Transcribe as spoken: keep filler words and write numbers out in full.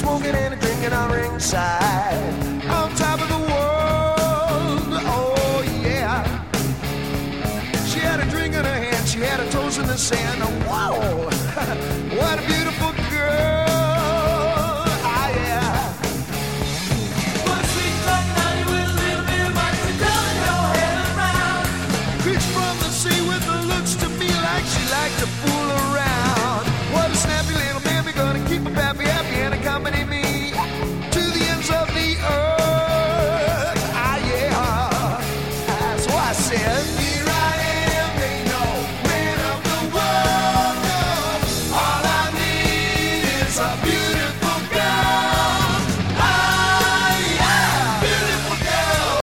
smoking and a drinking on ringside. On top of the world, oh yeah. She had a drink in her hand, she had her toes in the sand. Whoa, what a beautiful girl. Ah yeah. One sweet like honey with a little bit of money, telling your head around. Creeps from the sea with the looks to me like she liked to fool around. What a snappy little mammy, gonna keep her pappy happy and accompany me to the ends of the earth. Ah yeah. Ah, so I said, here I am, they know, man of the world, no. All I need is a beautiful